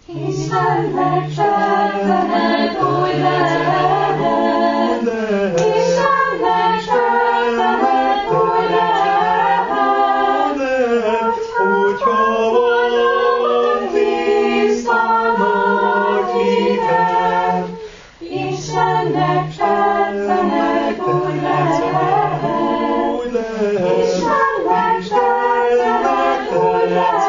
Istennek szeretet új lehet, Istennek szeretet új lehet, hogyha van tiszta nagy hited, Istennek szeretet új lehet, Istennek szeretet új lehet.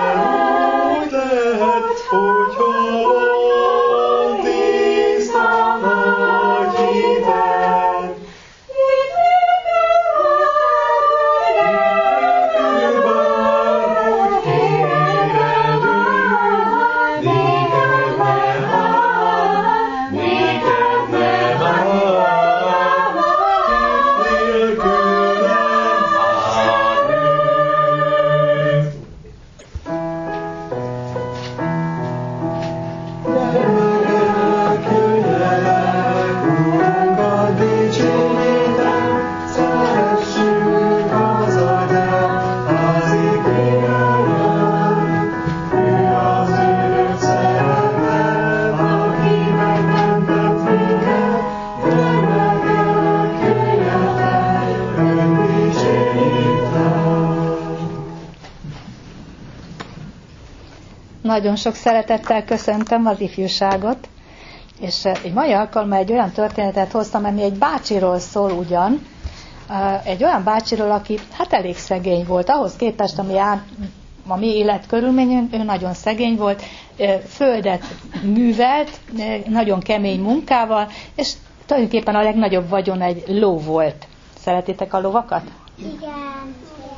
Nagyon sok szeretettel köszöntöm az ifjúságot, és egy mai alkalommal egy olyan történetet hoztam, ami egy bácsiról szól ugyan, egy olyan bácsiról, aki hát elég szegény volt, ahhoz képest, ami a mi életkörülményünk, ő nagyon szegény volt, földet művelt, nagyon kemény munkával, és tulajdonképpen a legnagyobb vagyon egy ló volt. Szeretitek a lovakat? Igen.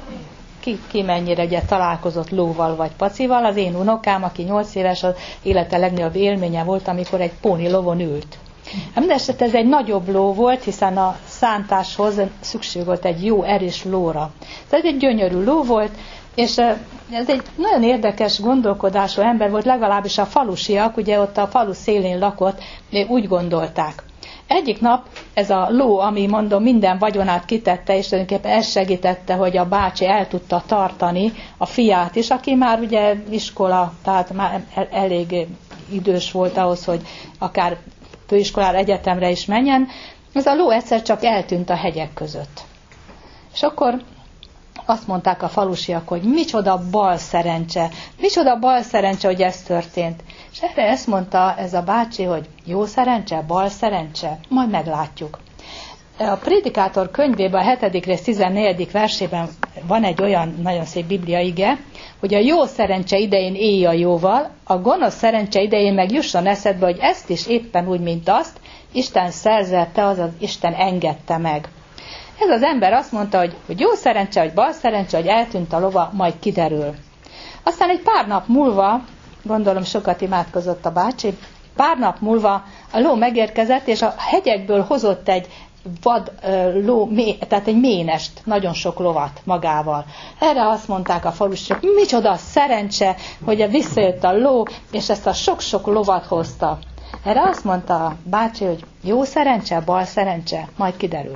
Ki mennyire ugye találkozott lóval vagy pacival? Az én unokám, aki 8 éves, az élete legnagyobb élménye volt, amikor egy póni lovon ült. Mindenesetre ez egy nagyobb ló volt, hiszen a szántáshoz szükség volt egy jó, erős lóra. Ez egy gyönyörű ló volt, és ez egy nagyon érdekes gondolkodású ember volt, legalábbis a falusiak, ugye ott a falu szélén lakott, úgy gondolták. Egyik nap ez a ló, ami mondom minden vagyonát kitette, és tulajdonképpen ez segítette, hogy a bácsi el tudta tartani a fiát is, aki már ugye iskola, tehát már elég idős volt ahhoz, hogy akár főiskolára, egyetemre is menjen. Ez a ló egyszer csak eltűnt a hegyek között. És akkor azt mondták a falusiak, hogy micsoda balszerencse, hogy ez történt. És erre ezt mondta ez a bácsi, hogy jó szerencse, bal szerencse, majd meglátjuk. A Prédikátor könyvében, a 7. rész 14. versében van egy olyan nagyon szép bibliaige, hogy a jó szerencse idején élj a jóval, a gonosz szerencse idején meg jusson eszedbe, hogy ezt is éppen úgy, mint azt, Isten szerzette, azaz Isten engedte meg. Ez az ember azt mondta, hogy jó szerencse, vagy bal szerencse, hogy eltűnt a lova, majd kiderül. Aztán egy pár nap múlva, gondolom sokat imádkozott a bácsi, pár nap múlva a ló megérkezett, és a hegyekből hozott egy vad ló, tehát egy ménest, nagyon sok lovat magával. Erre azt mondták a falusiak, micsoda szerencse, hogy visszajött a ló, és ezt a sok-sok lovat hozta. Erre azt mondta a bácsi, hogy jó szerencse, bal szerencse, majd kiderül.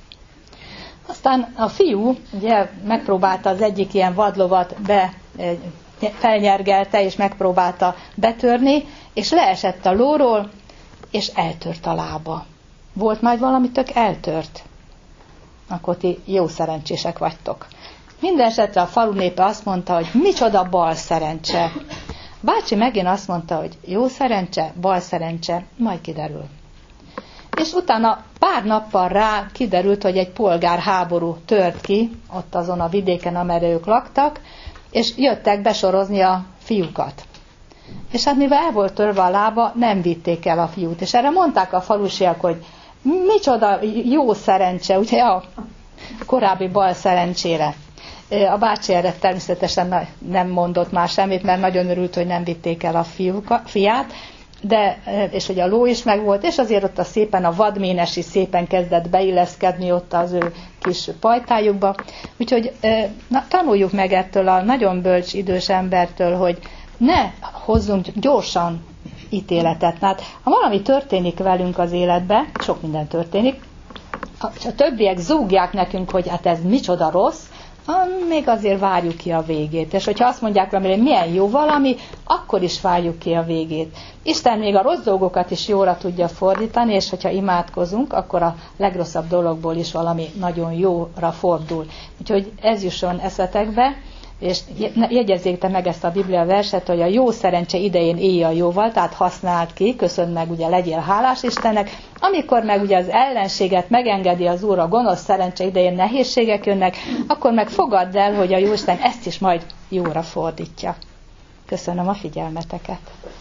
Aztán a fiú ugye megpróbálta az egyik ilyen vadlovat felnyergelte, és megpróbálta betörni, és leesett a lóról, és eltört a lába. Volt majd valami tök eltört? Akkor ti jó szerencsések vagytok. Mindenesetre a falu népe azt mondta, hogy micsoda bal szerencse. Bácsi megint azt mondta, hogy jó szerencse, bal szerencse, majd kiderül. És utána pár nappal rá kiderült, hogy egy polgárháború tört ki, ott azon a vidéken, amerre ők laktak, és jöttek besorozni a fiúkat. És hát mivel el volt törve a lába, nem vitték el a fiút. És erre mondták a falusiak, hogy micsoda jó szerencse, ugye a korábbi bal szerencsére. A bácsi erre természetesen nem mondott már semmit, mert nagyon örült, hogy nem vitték el a fiát, de, és hogy a ló is megvolt, és azért ott szépen a vadménes is szépen kezdett beilleszkedni ott az ő kis pajtájukba. Úgyhogy tanuljuk meg ettől a nagyon bölcs idős embertől, hogy ne hozzunk gyorsan ítéletet. Hát, ha valami történik velünk az életben, sok minden történik, és a többiek zúgják nekünk, hogy hát ez micsoda rossz, még azért várjuk ki a végét. És hogyha azt mondják valamire, milyen jó valami, akkor is várjuk ki a végét. Isten még a rossz dolgokat is jóra tudja fordítani, és hogyha imádkozunk, akkor a legrosszabb dologból is valami nagyon jóra fordul. Úgyhogy ez jusson eszetekbe, és jegyezzék meg ezt a Biblia verset, hogy a jó szerencse idején élj a jóval, tehát használd ki, köszönd meg, ugye legyél hálás Istennek, amikor meg ugye az ellenséget megengedi az Úr, a gonosz szerencse idején nehézségek jönnek, akkor meg fogadd el, hogy a Jóisten ezt is majd jóra fordítja. Köszönöm a figyelmeteket.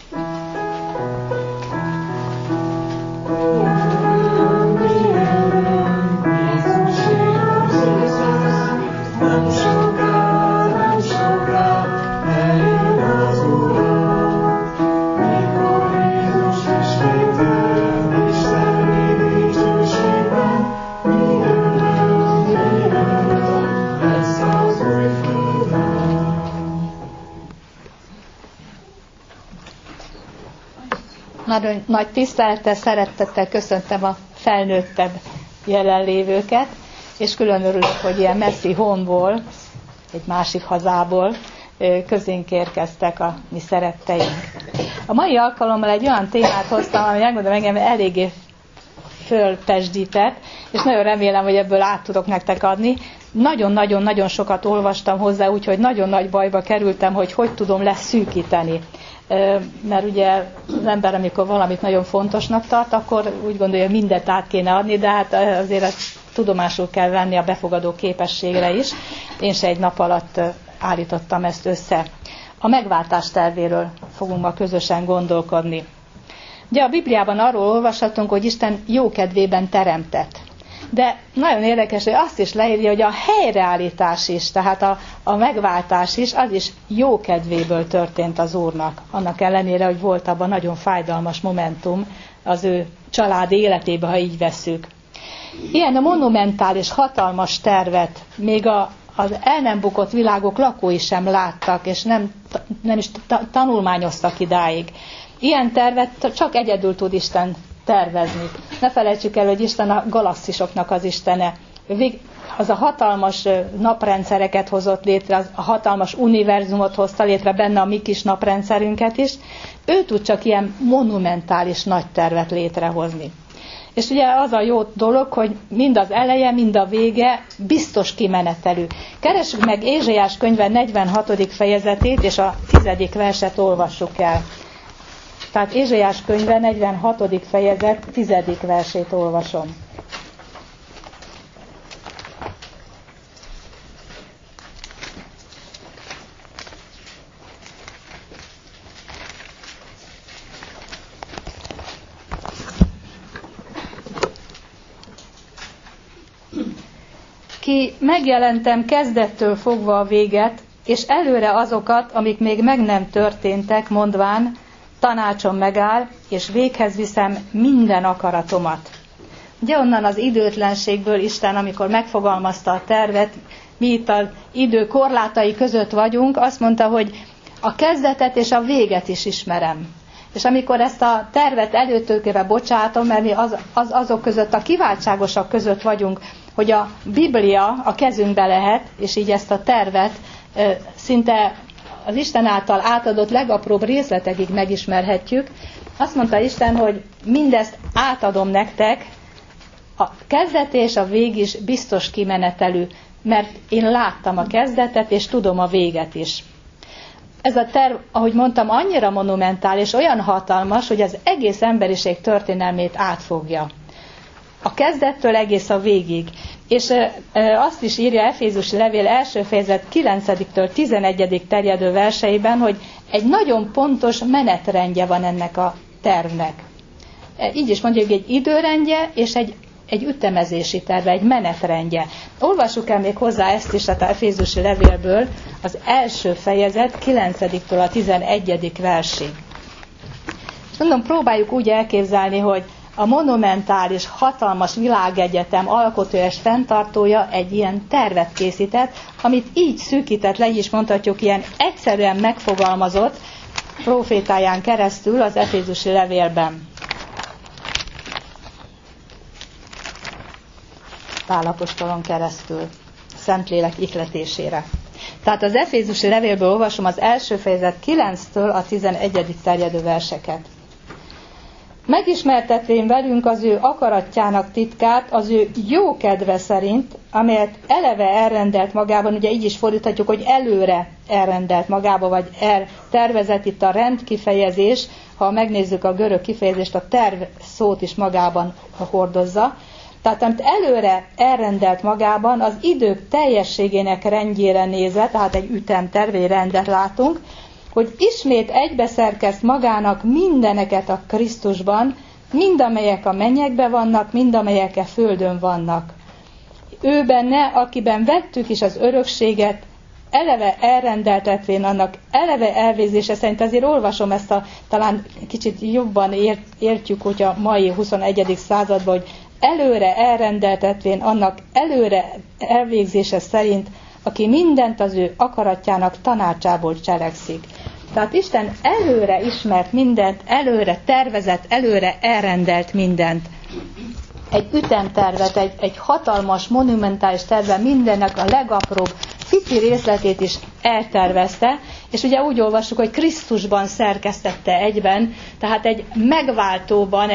Nagyon nagy tisztelettel, szeretettel köszöntem a felnőttebb jelenlévőket, és külön örülök, hogy ilyen messzi honból, egy másik hazából közénk érkeztek a mi szeretteink. A mai alkalommal egy olyan témát hoztam, ami megmondom, engem eléggé fölpesdített, és nagyon remélem, hogy ebből át tudok nektek adni. Nagyon-nagyon-nagyon sokat olvastam hozzá, úgyhogy nagyon nagy bajba kerültem, hogy tudom leszűkíteni. Mert ugye az ember, amikor valamit nagyon fontosnak tart, akkor úgy gondolja, hogy mindent át kéne adni, de hát azért ezt tudomásul kell venni a befogadó képességre is. Én se egy nap alatt állítottam ezt össze. A megváltás tervéről fogunk ma közösen gondolkodni. Ugye a Bibliában arról olvashatunk, hogy Isten jókedvében teremtett. De nagyon érdekes, hogy azt is leírja, hogy a helyreállítás is, tehát a megváltás is, az is jókedvéből történt az Úrnak. Annak ellenére, hogy volt abban nagyon fájdalmas momentum az ő család életében, ha így vesszük. Ilyen a monumentális, hatalmas tervet még az el nem bukott világok lakói sem láttak, és nem is tanulmányoztak idáig. Ilyen tervet csak egyedül tud Isten tervezni. Ne felejtsük el, hogy Isten a galaxisoknak az istene. Az a hatalmas naprendszereket hozott létre, az a hatalmas univerzumot hozta létre, benne a mi kis naprendszerünket is. Ő tud csak ilyen monumentális nagy tervet létrehozni. És ugye az a jó dolog, hogy mind az eleje, mind a vége biztos kimenetelű. Keressük meg Ézsaiás könyve 46. fejezetét, és a 10. verset olvassuk el. Tehát Ézsaiás könyve 46. fejezet 10. versét olvasom. Ki megjelentem kezdettől fogva a véget, és előre azokat, amik még meg nem történtek, mondván, tanácsom megáll, és véghez viszem minden akaratomat. Ugye onnan az időtlenségből Isten, amikor megfogalmazta a tervet, mi itt az idő korlátai között vagyunk, azt mondta, hogy a kezdetet és a véget is ismerem. És amikor ezt a tervet előtőkére bocsátom, mert mi azok között, a kiváltságosak között vagyunk, hogy a Biblia a kezünkbe lehet, és így ezt a tervet szinte az Isten által átadott legapróbb részletekig megismerhetjük. Azt mondta Isten, hogy mindezt átadom nektek, a kezdet és a vég is biztos kimenetelű, mert én láttam a kezdetet, és tudom a véget is. Ez a terv, ahogy mondtam, annyira monumentális, olyan hatalmas, hogy az egész emberiség történelmét átfogja. A kezdettől egész a végig. És azt is írja Efézusi levél első fejezet 9-től 11. terjedő verseiben, hogy egy nagyon pontos menetrendje van ennek a tervnek. Így is mondjuk egy időrendje és egy ütemezési terve, egy menetrendje. Olvassuk el még hozzá ezt is, tehát a Efézusi levélből, az első fejezet 9-től a 11. versig. És mondom, próbáljuk úgy elképzelni, hogy a monumentális, hatalmas világegyetem alkotója és fenntartója egy ilyen tervet készített, amit így szűkített le, így is mondhatjuk, ilyen egyszerűen megfogalmazott prófétáján keresztül az Efézusi levélben. Pál apostolon keresztül. Szentlélek ihletésére. Tehát az Efézusi levélből olvasom az első fejezet 9-től a 11. terjedő verseket. Megismertetvén velünk az ő akaratjának titkát, az ő jó kedve szerint, amelyet eleve elrendelt magában, ugye így is fordíthatjuk, hogy előre elrendelt magába, vagy tervezett, itt a rend kifejezés, ha megnézzük a görög kifejezést, a terv szót is magában hordozza. Tehát amit előre elrendelt magában, az idők teljességének rendjére nézve, tehát egy ütemterv, egy rendet látunk, hogy ismét egybeszerkeszt magának mindeneket a Krisztusban, mind amelyek a mennyekben vannak, mind amelyek a földön vannak. Ő benne, akiben vettük is az örökséget, eleve elrendeltetvén annak eleve elvégzése szerint, azért olvasom ezt talán kicsit jobban értjük, hogy a mai 21. században, hogy előre elrendeltetvén annak előre elvégzése szerint, aki mindent az ő akaratjának tanácsából cselekszik. Tehát Isten előre ismert mindent, előre tervezett, előre elrendelt mindent. Egy ütemtervet, egy hatalmas, monumentális terve mindennek a legapróbb pici részletét is eltervezte, és ugye úgy olvassuk, hogy Krisztusban szerkesztette egyben, tehát egy megváltóban,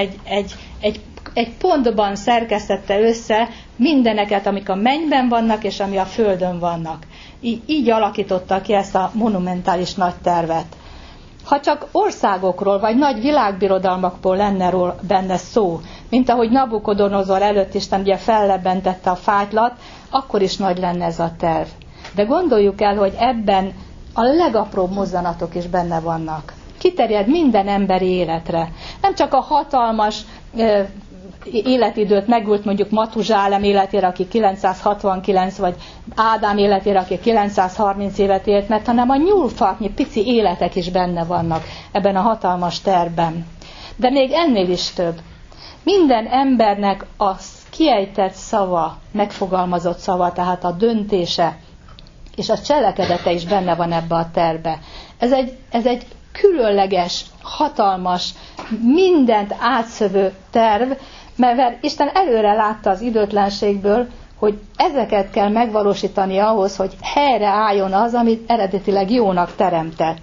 egy pontban szerkesztette össze mindeneket, amik a mennyben vannak, és ami a földön vannak. Így alakította ki ezt a monumentális nagy tervet. Ha csak országokról, vagy nagy világbirodalmakból lenne benne szó, mint ahogy Nabukodonozor előtt Isten ugye fellebbentette a fátylat, akkor is nagy lenne ez a terv. De gondoljuk el, hogy ebben a legapróbb mozzanatok is benne vannak. Kiterjed minden emberi életre. Nem csak a hatalmas életidőt megült mondjuk Matuzsálem életére, aki 969, vagy Ádám életére, aki 930 évet élt meg, hanem a nyúlfarknyi pici életek is benne vannak ebben a hatalmas tervben. De még ennél is több. Minden embernek a kiejtett szava, megfogalmazott szava, tehát a döntése és a cselekedete is benne van ebbe a tervbe. Ez egy különleges, hatalmas, mindent átszövő terv, mert Isten előre látta az időtlenségből, hogy ezeket kell megvalósítani ahhoz, hogy helyre álljon az, amit eredetileg jónak teremtett.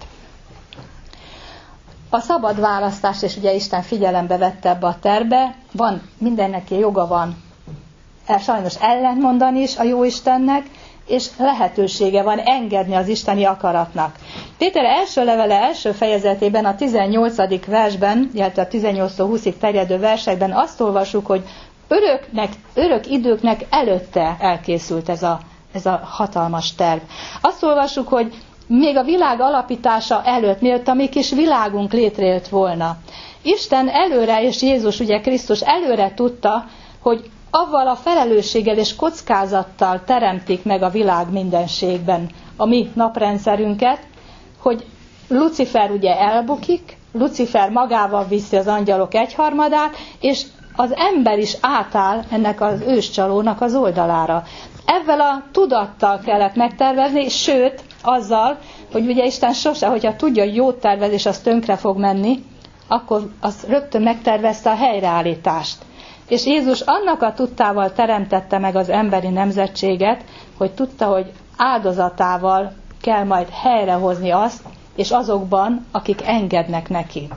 A szabad választást is ugye Isten figyelembe vette ebbe a tervbe, mindennek joga van sajnos ellentmondani is a Jóistennek, és lehetősége van engedni az isteni akaratnak. Péter első levele első fejezetében, a 18. versben, illetve a 18-20-ig terjedő versekben azt olvassuk, hogy örök időknek előtte elkészült ez a hatalmas terv. Azt olvassuk, hogy még a világ alapítása előtt, mielőtt a mi kis világunk létrejött volna. Isten előre, és Jézus, ugye Krisztus előre tudta, hogy avval a felelősséggel és kockázattal teremtik meg a világ mindenségben a mi naprendszerünket, hogy Lucifer ugye elbukik, Lucifer magával viszi az angyalok egyharmadát, és az ember is átáll ennek az őscsalónak az oldalára. Ezzel a tudattal kellett megtervezni, sőt, azzal, hogy ugye Isten sose, hogyha tudja, hogy jót tervez, és az tönkre fog menni, akkor az rögtön megtervezte a helyreállítást. És Jézus annak a tudtával teremtette meg az emberi nemzetséget, hogy tudta, hogy áldozatával kell majd helyrehozni azt, és azokban, akik engednek neki.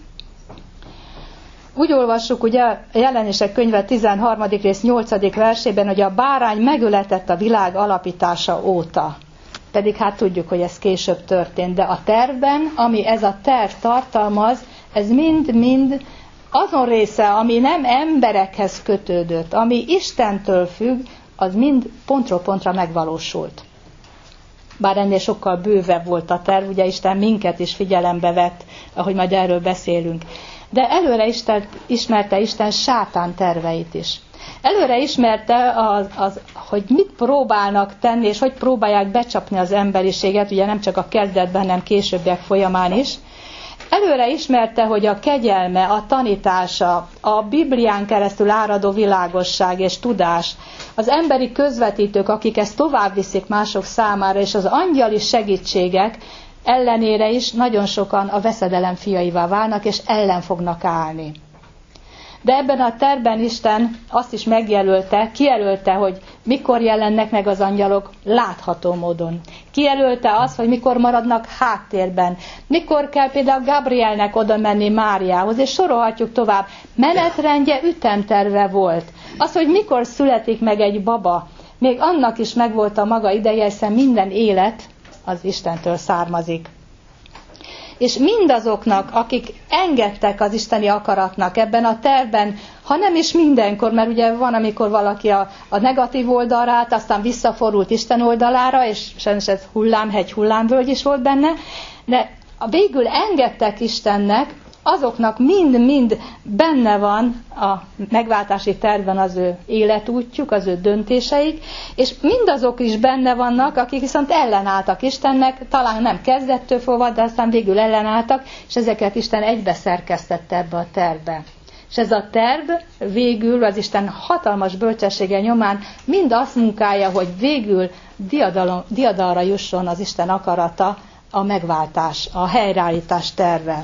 Úgy olvassuk ugye a Jelenések könyve 13. rész 8. versében, hogy a bárány megöletett a világ alapítása óta. Pedig hát tudjuk, hogy ez később történt. De a tervben, ami ez a terv tartalmaz, ez mind-mind azon része, ami nem emberekhez kötődött, ami Istentől függ, az mind pontról pontra megvalósult. Bár ennél sokkal bővebb volt a terv, ugye Isten minket is figyelembe vett, ahogy majd erről beszélünk. De előre ismerte Isten sátán terveit is. Előre ismerte, hogy mit próbálnak tenni, és hogy próbálják becsapni az emberiséget, ugye nem csak a kezdetben, hanem későbbiek folyamán is. Előre ismerte, hogy a kegyelme, a tanítása, a Biblián keresztül áradó világosság és tudás, az emberi közvetítők, akik ezt tovább viszik mások számára, és az angyali segítségek ellenére is nagyon sokan a veszedelem fiaivá válnak, és ellen fognak állni. De ebben a tervben Isten azt is kijelölte, hogy mikor jelennek meg az angyalok látható módon. Kijelölte azt, hogy mikor maradnak háttérben, mikor kell például Gabrielnek oda menni Máriához, és sorolhatjuk tovább. Menetrendje, ütemterve volt. Az, hogy mikor születik meg egy baba, még annak is megvolt a maga ideje, hiszen minden élet az Istentől származik. És mindazoknak, akik engedtek az isteni akaratnak ebben a tervben, ha nem is mindenkor, mert ugye van, amikor valaki a negatív oldalra állt, aztán visszafordult Isten oldalára, és sajnos ez hullámhegy, hullámvölgy is volt benne, de végül engedtek Istennek, azoknak mind-mind benne van a megváltási tervben az ő életútjuk, az ő döntéseik, és mindazok is benne vannak, akik viszont ellenálltak Istennek, talán nem kezdettől fogva, de aztán végül ellenálltak, és ezeket Isten egybe szerkesztette ebbe a tervbe. És ez a terv végül az Isten hatalmas bölcsessége nyomán mind azt munkálja, hogy végül diadalra jusson az Isten akarata, a megváltás, a helyreállítás terve.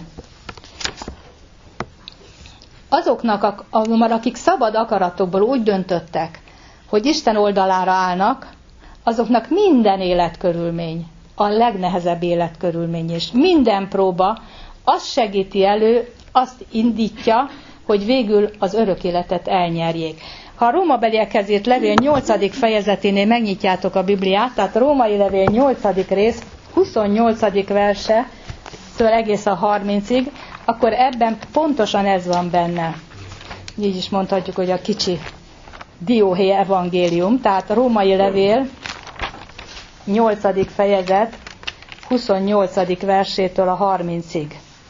Azoknak, akik szabad akaratokból úgy döntöttek, hogy Isten oldalára állnak, azoknak minden életkörülmény, a legnehezebb életkörülmény is, minden próba azt segíti elő, azt indítja, hogy végül az örök életet elnyerjék. Ha a Rómabeliekhez írt levél 8. fejezeténél megnyitjátok a Bibliát, tehát a Római levél 8. rész, 28. verse, től egész a 30-ig, akkor ebben pontosan ez van benne. Így is mondhatjuk, hogy a kicsi dióhéj evangélium, tehát a Római levél 8. fejezet 28. versétől a 30-ig.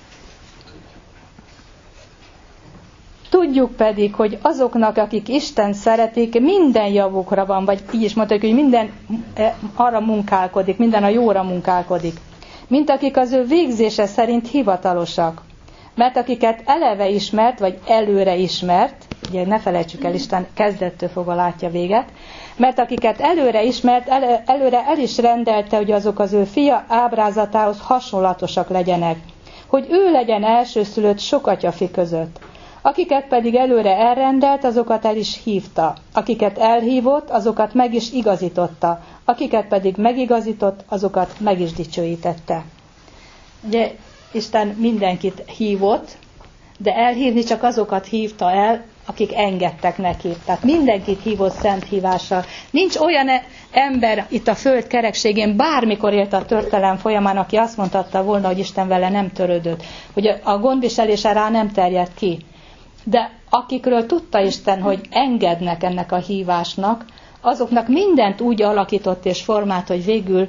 Tudjuk pedig, hogy azoknak, akik Isten szeretik, minden javukra van, vagy így is mondhatjuk, hogy minden arra munkálkodik, minden a jóra munkálkodik, mint akik az ő végzése szerint hivatalosak. Mert akiket eleve ismert, vagy előre ismert, ugye ne felejtsük el, Isten kezdettől fogva látja véget, mert akiket előre ismert, előre el is rendelte, hogy azok az ő fia ábrázatához hasonlatosak legyenek, hogy ő legyen elsőszülött sok atyafi között. Akiket pedig előre elrendelt, azokat el is hívta. Akiket elhívott, azokat meg is igazította. Akiket pedig megigazított, azokat meg is dicsőítette. Ugye Isten mindenkit hívott, de elhívni csak azokat hívta el, akik engedtek neki. Tehát mindenkit hívott szent hívással. Nincs olyan ember itt a föld kerekségén, bármikor élt a történelem folyamán, aki azt mondhatta volna, hogy Isten vele nem törődött, hogy a gondviselése rá nem terjed ki. De akikről tudta Isten, hogy engednek ennek a hívásnak, azoknak mindent úgy alakított és formált, hogy végül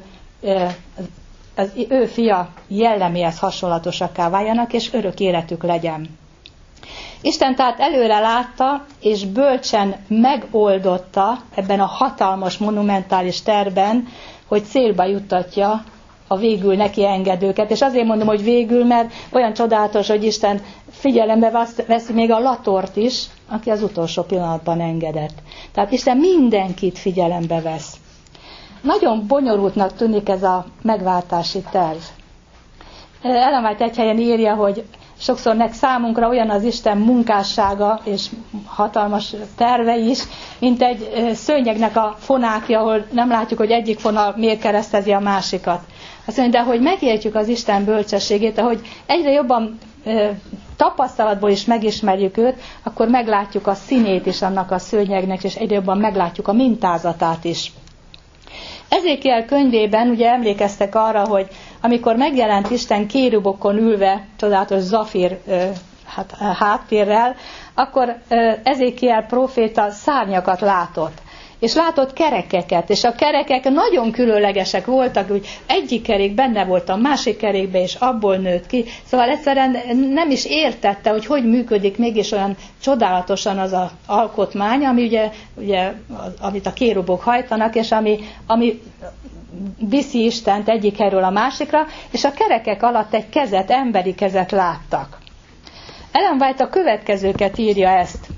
az ő fia jelleméhez hasonlatosakká váljanak, és örök életük legyen. Isten tehát előre látta, és bölcsen megoldotta ebben a hatalmas, monumentális tervben, hogy célba juttatja a végül neki engedőket. És azért mondom, hogy végül, mert olyan csodálatos, hogy Isten figyelembe veszi még a Latort is, aki az utolsó pillanatban engedett. Tehát Isten mindenkit figyelembe vesz. Nagyon bonyolultnak tűnik ez a megváltási terv. Ellen White egy helyen írja, hogy sokszor számunkra olyan az Isten munkássága és hatalmas terve is, mint egy szőnyegnek a fonákja, ahol nem látjuk, hogy egyik fonal miért keresztezi a másikat. Azt mondja, de hogy megértjük az Isten bölcsességét, ahogy egyre jobban tapasztalatból is megismerjük őt, akkor meglátjuk a színét is annak a szőnyegnek, és egyre jobban meglátjuk a mintázatát is. Ezékiel könyvében ugye emlékeztek arra, hogy amikor megjelent Isten kérubokon ülve, csodálatos zafír háttérrel, akkor Ezékiel próféta szárnyakat látott. És látott kerekeket, és a kerekek nagyon különlegesek voltak, úgy egyik kerék benne volt a másik kerékbe, és abból nőtt ki. Szóval egyszerűen nem is értette, hogy működik mégis olyan csodálatosan az az alkotmány, ami ugye amit a kérubok hajtanak, és ami viszi Istent egyik helyről a másikra, és a kerekek alatt egy kezet, emberi kezet láttak. Ellen White a következőket írja ezt.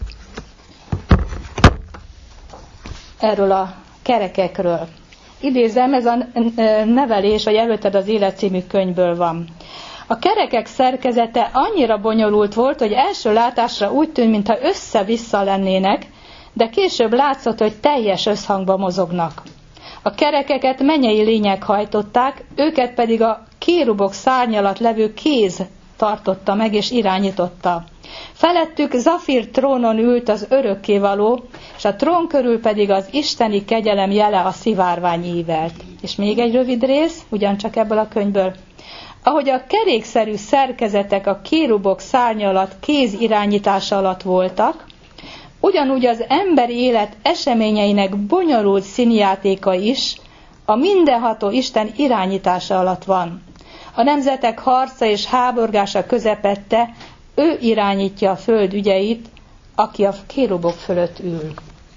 Erről a kerekekről. Idézem, ez a nevelés, vagy Előtted az élet című könyvből van. A kerekek szerkezete annyira bonyolult volt, hogy első látásra úgy tűnt, mintha össze-vissza lennének, de később látszott, hogy teljes összhangban mozognak. A kerekeket mennyei lények hajtották, őket pedig a kérubok szárny alatt levő kéz tartotta meg és irányította. Felettük zafír trónon ült az örökkévaló, és a trón körül pedig az isteni kegyelem jele a szivárvány ívelt. És még egy rövid rész, ugyancsak ebből a könyvből. Ahogy a kerékszerű szerkezetek a kérubok szárnya alatt kéz irányítása alatt voltak, ugyanúgy az emberi élet eseményeinek bonyolult színjátéka is a mindenható Isten irányítása alatt van. A nemzetek harca és háborgása közepette ő irányítja a föld ügyeit, aki a kérubok fölött ül.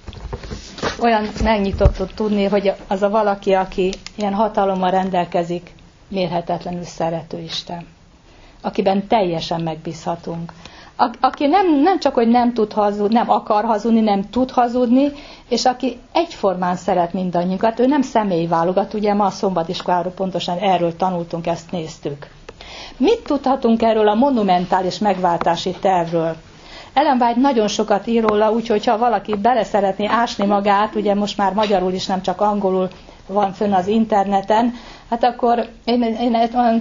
Olyan megnyitottuk tudni, hogy az a valaki, aki ilyen hatalommal rendelkezik, mérhetetlenül szerető Isten, akiben teljesen megbízhatunk. Aki nem csak, hogy nem tud hazudni, nem akar hazudni, nem tud hazudni, és aki egyformán szeret mindannyiunkat, ő nem személyválogat, ugye ma a szombatiskoláról pontosan erről tanultunk, ezt néztük. Mit tudhatunk erről a monumentális megváltási tervről? Ellen White nagyon sokat ír róla, úgyhogy ha valaki bele szeretné ásni magát, ugye most már magyarul is, nem csak angolul van fönn az interneten, hát akkor én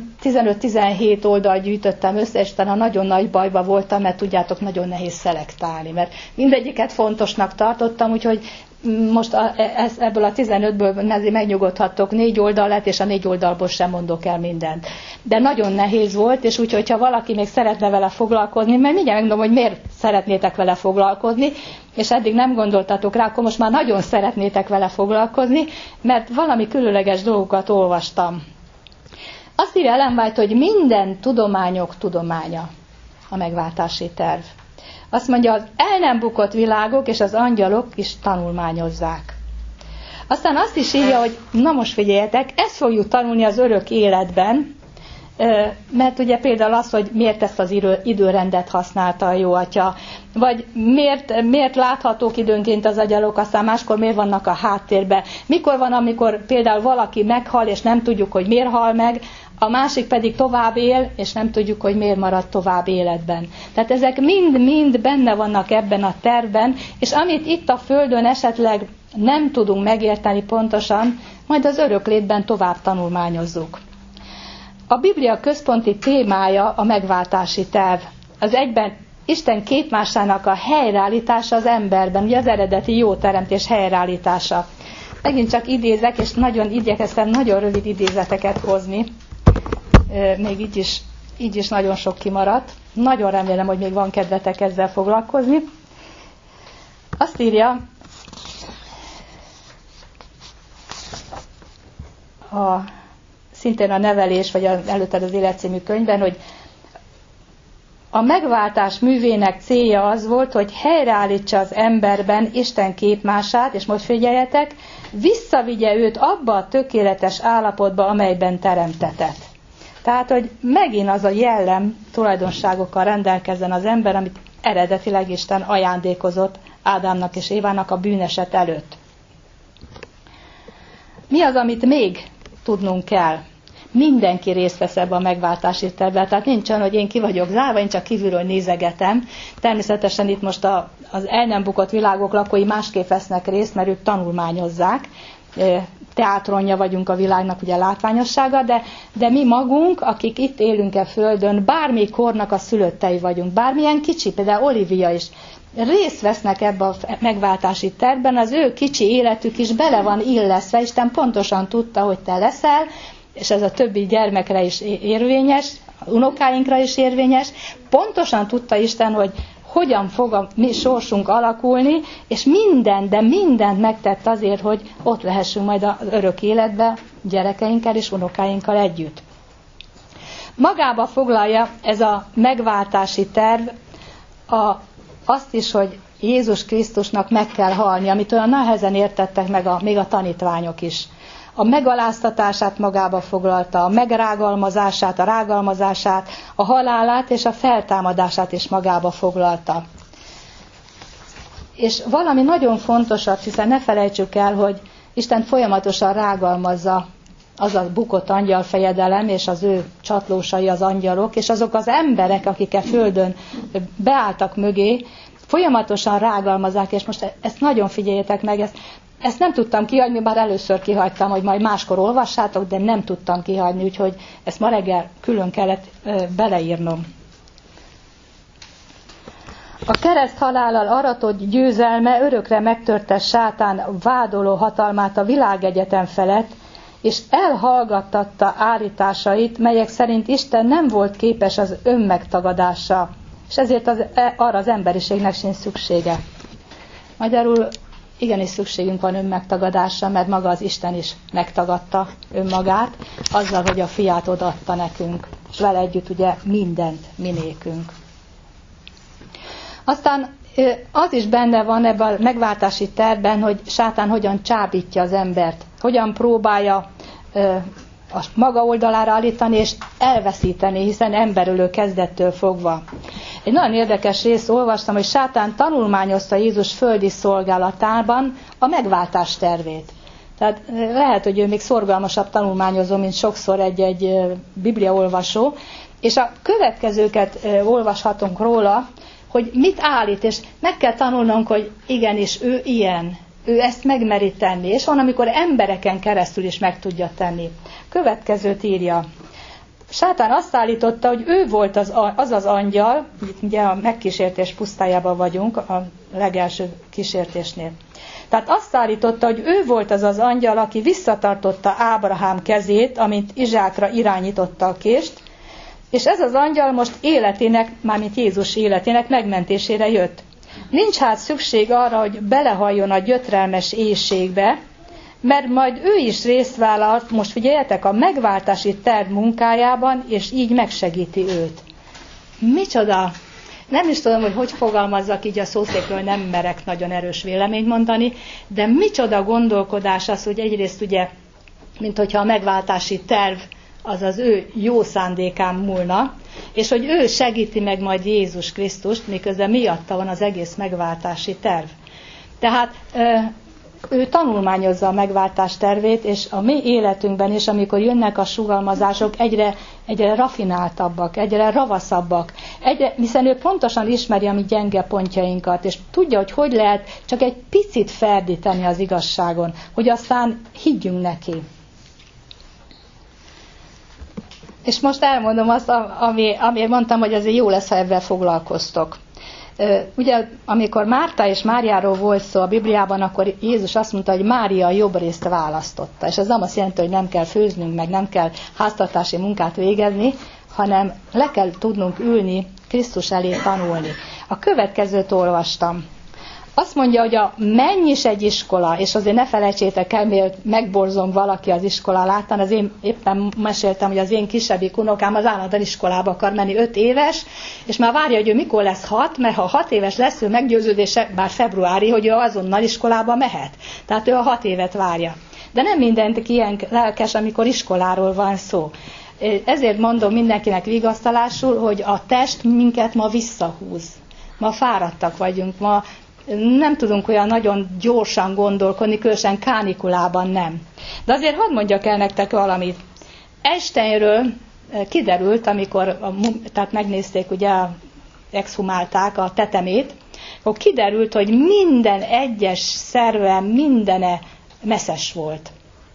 15-17 oldal gyűjtöttem össze, és utána nagyon nagy bajba voltam, mert tudjátok, nagyon nehéz szelektálni, mert mindegyiket fontosnak tartottam, úgyhogy most ebből a 15-ből megnyugodhattok, 4 oldal lett, és a 4 oldalból sem mondok el mindent. De nagyon nehéz volt, és úgyhogy ha valaki még szeretne vele foglalkozni, mert mindjárt megmondom, hogy miért szeretnétek vele foglalkozni, és eddig nem gondoltatok rá, akkor most már nagyon szeretnétek vele foglalkozni, mert valami különleges dolgokat olvastam. Azt írja Ellen White, hogy minden tudományok tudománya a megváltási terv. Azt mondja, az el nem bukott világok és az angyalok is tanulmányozzák. Aztán azt is írja, hogy na most figyeljetek, ezt fogjuk tanulni az örök életben, mert ugye például az, hogy miért ezt az időrendet használta a jó atya, vagy miért láthatók időnként az angyalok, aztán máskor miért vannak a háttérben. Mikor van, amikor például valaki meghal, és nem tudjuk, hogy miért hal meg, a másik pedig tovább él, és nem tudjuk, hogy miért maradt tovább életben. Tehát ezek mind benne vannak ebben a tervben, és amit itt a Földön esetleg nem tudunk megérteni pontosan, majd az öröklétben tovább tanulmányozzuk. A Biblia központi témája a megváltási terv. Az egyben Isten képmásának a helyreállítása az emberben, ugye az eredeti jó teremtés helyreállítása. Megint csak idézek, és nagyon igyekeztem nagyon rövid idézeteket hozni. Még így is nagyon sok kimaradt. Nagyon remélem, hogy még van kedvetek ezzel foglalkozni. Azt írja szintén a nevelés, vagy előtte az Élet című könyvben, hogy a megváltás művének célja az volt, hogy helyreállítsa az emberben Isten képmását, és most figyeljetek, visszavigye őt abba a tökéletes állapotba, amelyben teremtetett. Tehát, hogy megint az a jellem tulajdonságokkal rendelkezzen az ember, amit eredetileg Isten ajándékozott Ádámnak és Évának a bűneset előtt. Mi az, amit még tudnunk kell? Mindenki részt vesz ebbe a megváltási tervben, tehát nincs olyan, hogy én ki vagyok zárva, én csak kívülről nézegetem. Természetesen itt most az el nem bukott világok lakói másképp vesznek részt, mert ők tanulmányozzák. Teátronja vagyunk a világnak, ugye látványossága, de mi magunk, akik itt élünk a Földön, bármi kornak a szülöttei vagyunk, bármilyen kicsi, például Olivia is, részt vesznek ebbe a megváltási tervben, az ő kicsi életük is bele van illeszve, Isten pontosan tudta, hogy te leszel, és ez a többi gyermekre is érvényes, unokáinkra is érvényes, pontosan tudta Isten, hogy hogyan fog a mi sorsunk alakulni, és mindent megtett azért, hogy ott lehessünk majd az örök életbe gyerekeinkkel és unokáinkkal együtt. Magába foglalja ez a megváltási terv azt is, hogy Jézus Krisztusnak meg kell halni, amit olyan nehezen értettek meg még a tanítványok is. A megaláztatását magába foglalta, a megrágalmazását, a rágalmazását, a halálát és a feltámadását is magába foglalta. És valami nagyon fontosat, hiszen ne felejtsük el, hogy Isten folyamatosan rágalmazza az a bukott angyalfejedelem, és az ő csatlósai az angyalok, és azok az emberek, akik a földön beálltak mögé, folyamatosan rágalmazzák, és most ezt nagyon figyeljetek meg, ezt nem tudtam kihagyni, bár először kihagytam, hogy majd máskor olvassátok, de nem tudtam kihagyni, úgyhogy ezt ma reggel külön kellett beleírnom. A kereszt halállal aratott győzelme örökre megtörte sátán vádoló hatalmát a világegyetem felett, és elhallgattatta állításait, melyek szerint Isten nem volt képes az önmegtagadásra, és ezért arra az emberiségnek sincs szüksége. Magyarul igenis szükségünk van önmegtagadásra, mert maga az Isten is megtagadta önmagát, azzal, hogy a fiát odaadta nekünk, és vele együtt ugye mindent minékünk. Aztán az is benne van ebben a megváltási tervben, hogy sátán hogyan csábítja az embert, hogyan próbálja a maga oldalára állítani és elveszíteni, hiszen emberölő kezdettől fogva. Egy nagyon érdekes részt olvastam, hogy sátán tanulmányozta Jézus földi szolgálatában a megváltás tervét. Tehát lehet, hogy ő még szorgalmasabb tanulmányozó, mint sokszor egy bibliaolvasó, és a következőket olvashatunk róla, hogy mit állít, és meg kell tanulnunk, hogy igenis ő ilyen, ő ezt megmeri tenni, és van, amikor embereken keresztül is meg tudja tenni. Következőt írja. Sátán azt állította, hogy ő volt az angyal, ugye a megkísértés pusztájában vagyunk, a legelső kísértésnél. Tehát azt állította, hogy ő volt az angyal, aki visszatartotta Ábrahám kezét, amint Izsákra irányította a kést, és ez az angyal most életének, mármint Jézus életének megmentésére jött. Nincs hát szükség arra, hogy belehalljon a gyötrelmes éhségbe, mert majd ő is részt vállalt, most figyeljetek, a megváltási terv munkájában, és így megsegíti őt. Micsoda! Nem is tudom, hogy fogalmazzak így a szószékről, nem merek nagyon erős véleményt mondani, de micsoda gondolkodás az, hogy egyrészt ugye, mint hogyha a megváltási terv az ő jó szándékán múlna, és hogy ő segíti meg majd Jézus Krisztust, miközben miatta van az egész megváltási terv. Tehát ő tanulmányozza a megváltás tervét, és a mi életünkben is, amikor jönnek a sugalmazások, egyre rafináltabbak, egyre ravaszabbak, hiszen ő pontosan ismeri a mi gyenge pontjainkat, és tudja, hogy lehet csak egy picit ferdíteni az igazságon, hogy aztán higgyünk neki. És most elmondom azt, amiért mondtam, hogy azért jó lesz, ha ebben foglalkoztok. Ugye, amikor Márta és Máriáról volt szó a Bibliában, akkor Jézus azt mondta, hogy Mária a jobb részt választotta. És ez nem azt jelenti, hogy nem kell főznünk, meg nem kell háztartási munkát végezni, hanem le kell tudnunk ülni, Krisztus elé tanulni. A következőt olvastam. Azt mondja, hogy a menny is egy iskola, és azért ne felejtsétek el, miért megborzom valaki az iskola láttán. Az én éppen meséltem, hogy az én kisebbik unokám az állandóan iskolába akar menni, 5 éves, és már várja, hogy ő mikor lesz 6, mert ha 6 éves lesz, ő meggyőződése, bár februári, hogy ő azonnal iskolába mehet. Tehát ő a 6 évet várja. De nem mindenki ilyen lelkes, amikor iskoláról van szó. Ezért mondom mindenkinek vigasztalásul, hogy a test minket ma visszahúz. Ma fáradtak vagyunk, ma nem tudunk olyan nagyon gyorsan gondolkodni, különösen kánikulában nem. De azért hadd mondjak el nektek valamit. Einsteinről kiderült, amikor tehát megnézték, ugye exhumálták a tetemét, akkor kiderült, hogy minden egyes szerve, mindene messzes volt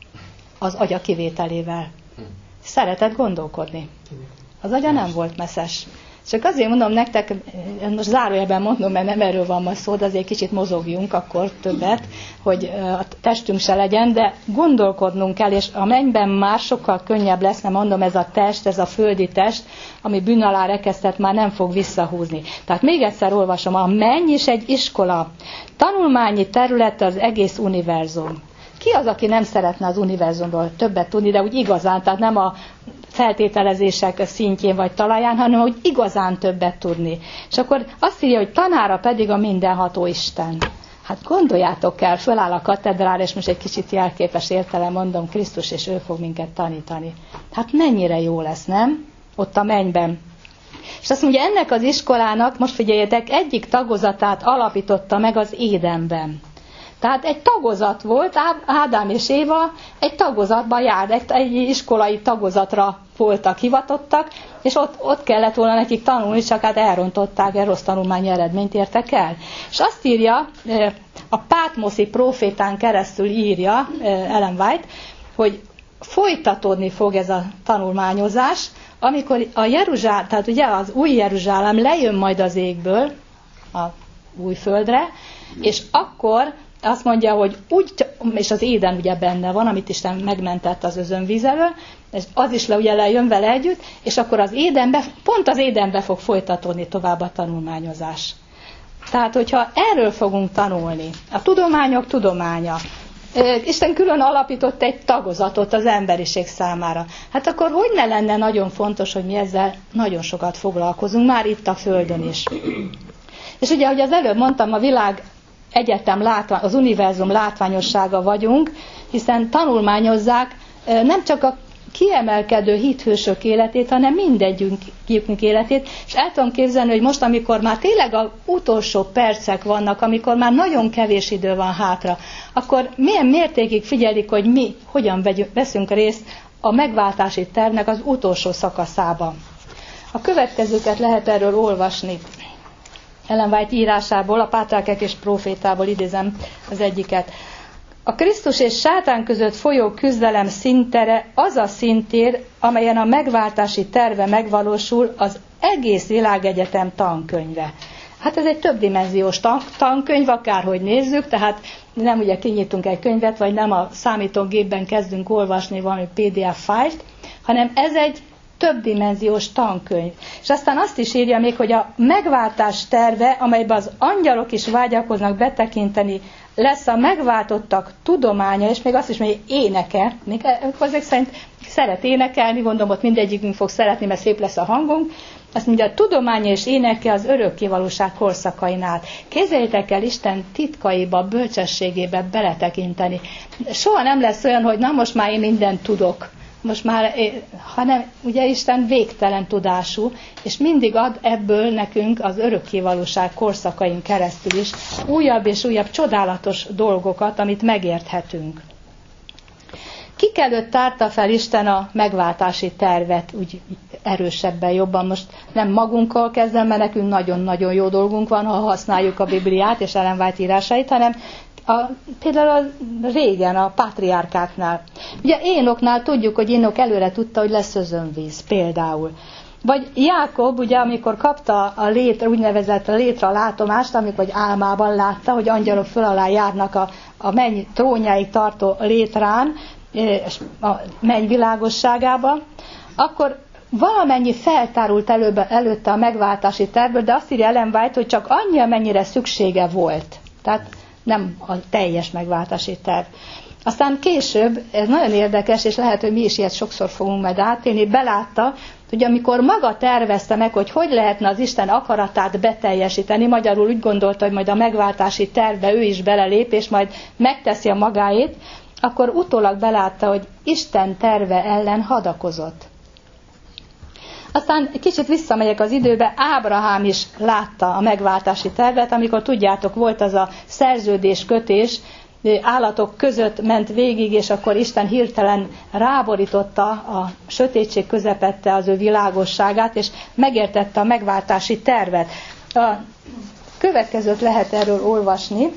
az agya kivételével. Szeretett gondolkodni. Az agya nem volt messzes. Csak azért mondom nektek, most zárójelben mondom, mert nem erről van ma szó, de azért kicsit mozogjunk akkor többet, hogy a testünk se legyen, de gondolkodnunk kell, és a mennyben már sokkal könnyebb lesz, mert mondom, ez a test, ez a földi test, ami bűn alá rekesztett, már nem fog visszahúzni. Tehát még egyszer olvasom, a menny is egy iskola, tanulmányi terület az egész univerzum. Ki az, aki nem szeretne az univerzumról többet tudni, de úgy igazán, tehát nem a feltételezések szintjén vagy talaján, hanem hogy igazán többet tudni. És akkor azt írja, hogy tanára pedig a mindenható Isten. Hát gondoljátok el, föláll a katedrál, és most egy kicsit jelképes értelem mondom, Krisztus, és ő fog minket tanítani. Hát mennyire jó lesz, nem? Ott a mennyben. És azt mondja, ennek az iskolának, most figyeljetek, egyik tagozatát alapította meg az Édenben. Tehát egy tagozat volt, Ádám és Éva egy tagozatban járt, egy iskolai tagozatra voltak hivatottak, és ott kellett volna nekik tanulni, csak hát elrontották, egy rossz tanulmányi eredményt értek el. És azt írja, a Pátmoszi prófétán keresztül írja Ellen White, hogy folytatódni fog ez a tanulmányozás, amikor tehát ugye az új Jeruzsálem lejön majd az égből a új földre, és akkor azt mondja, hogy és az Éden ugye benne van, amit Isten megmentett az özönvíz elől, és az is ugye lejön vele együtt, és akkor pont az Édenbe fog folytatódni tovább a tanulmányozás. Tehát, hogyha erről fogunk tanulni, a tudományok tudománya, Isten külön alapított egy tagozatot az emberiség számára. Hát akkor hogy ne lenne nagyon fontos, hogy mi ezzel nagyon sokat foglalkozunk, már itt a Földön is. És ugye, ahogy az előbb mondtam, a világ egyetem az univerzum látványossága vagyunk, hiszen tanulmányozzák nem csak a kiemelkedő hithősök életét, hanem mindegyikünk életét, és el tudom képzelni, hogy most, amikor már tényleg az utolsó percek vannak, amikor már nagyon kevés idő van hátra, akkor milyen mértékig figyelik, hogy mi hogyan veszünk részt a megváltási tervnek az utolsó szakaszában. A következőket lehet erről olvasni. Ellen White írásából, a Pátriárkák és Prófétából idézem az egyiket. A Krisztus és sátán között folyó küzdelem színtere az a színtér, amelyen a megváltási terve megvalósul az egész világegyetem tankönyve. Hát ez egy többdimenziós tankönyv, akárhogy nézzük, tehát nem ugye kinyitunk egy könyvet, vagy nem a számítógépben kezdünk olvasni valami PDF fájlt, hanem ez egy többdimenziós tankönyv. És aztán azt is írja még, hogy a megváltás terve, amelyben az angyalok is vágyakoznak betekinteni, lesz a megváltottak tudománya, és még azt is mondja, hogy éneke. Még ezek szerint szeret énekelni, gondolom, ott mindegyikünk fog szeretni, mert szép lesz a hangunk. Azt mondja, a tudománya és éneke az örökkévalóság korszakainál. Képzeljétek el Isten titkaiba, bölcsességébe beletekinteni. Soha nem lesz olyan, hogy na most már én mindent tudok. Most már, hanem ugye Isten végtelen tudású, és mindig ad ebből nekünk az örökkévalóság korszakain keresztül is újabb és újabb csodálatos dolgokat, amit megérthetünk. Kik előtt tárta fel Isten a megváltási tervet úgy erősebben, jobban? Most nem magunkkal kezdem, mert nekünk nagyon-nagyon jó dolgunk van, ha használjuk a Bibliát és Ellen White írásait, hanem például régen a pátriárkáknál. Ugye Énoknál tudjuk, hogy Énok előre tudta, hogy lesz özönvíz például. Vagy Jákob, ugye, amikor kapta a úgynevezett létre látomást, amikor álmában látta, hogy angyalok föl alá járnak a menny trónjáig tartó létrán, a menny világosságába, akkor valamennyi feltárult előtte a megváltási tervből, de azt írja Ellen White, hogy csak annyi, amennyire szüksége volt. Tehát nem a teljes megváltási terv. Aztán később, ez nagyon érdekes, és lehet, hogy mi is ilyet sokszor fogunk majd átélni, belátta, hogy amikor maga tervezte meg, hogy lehetne az Isten akaratát beteljesíteni, magyarul úgy gondolta, hogy majd a megváltási tervbe ő is belelép, és majd megteszi a magáét, akkor utólag belátta, hogy Isten terve ellen hadakozott. Aztán kicsit visszamegyek az időbe, Ábrahám is látta a megváltási tervet, amikor tudjátok, volt az a szerződéskötés, állatok között ment végig, és akkor Isten hirtelen ráborította a sötétség közepette az ő világosságát, és megértette a megváltási tervet. A következőt lehet erről olvasni.